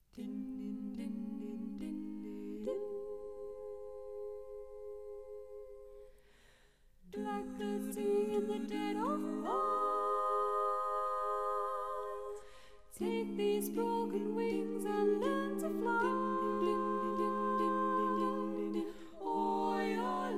Blackbirds sing in the dead of night. Take these broken wings and learn to fly. All your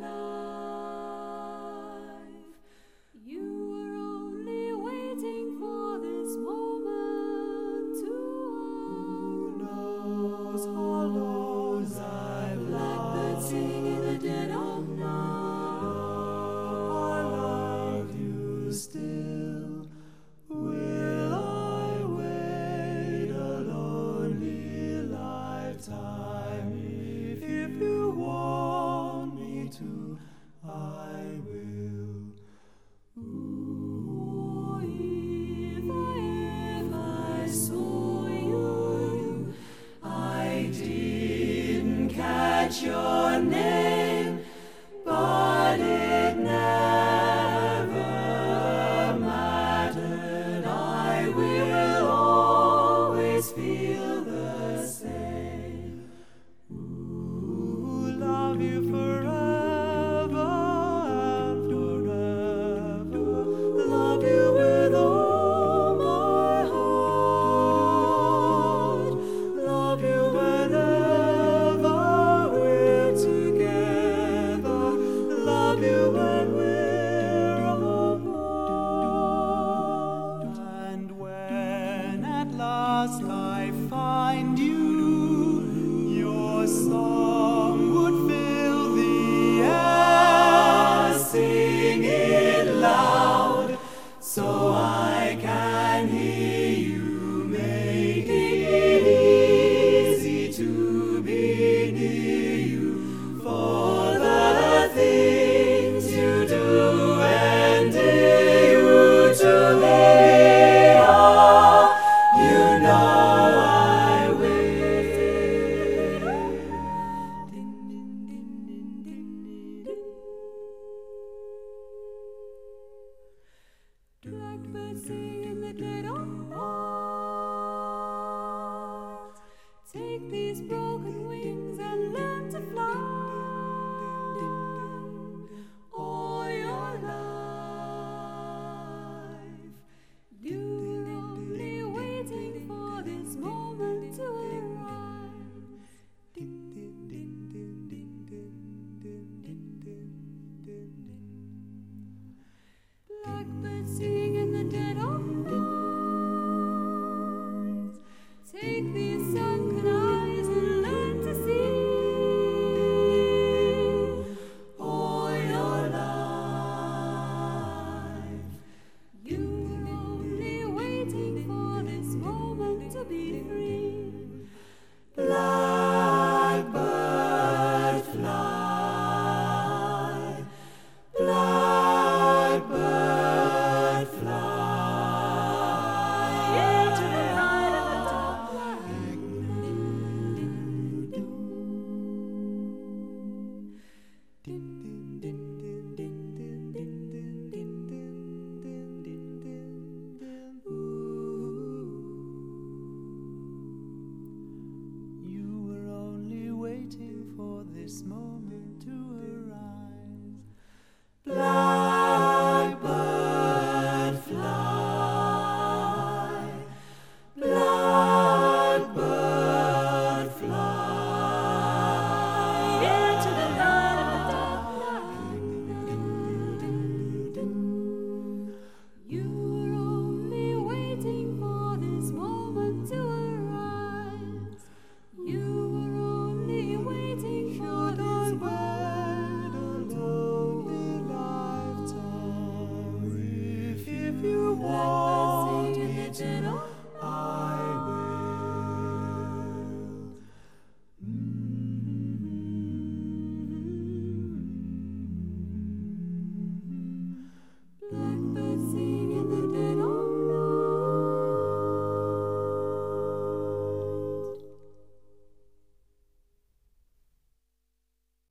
life, you were only waiting for this moment to arrive. Who knows how long I've Blackbirds sing in the dead of night. Still, will I wait a lonely lifetime? If you want me to, I will. Oh, if I saw you, I didn't catch your name, but it never feel the same. Ooh, love you forever and forever. Love you with all my heart. Love you whenever we're together. Love you when we're apart. And when at last I find you, your song would fill the air. Sing it loud so I can hear you. Make it easy to be near you, for the things you do endear you to me. You know I will. Blackbirds sing in the dead of night. Take these broken wings and learn to fly. All your life, you were only waiting for this moment to arrive. Blackbirds sing in the dead of night. Take these sunken eyes and learn to see. All your life, you were only waiting for this moment to be free. Blackbird fly, blackbird fly Into the night of the dark You were only waiting for this moment to arrive.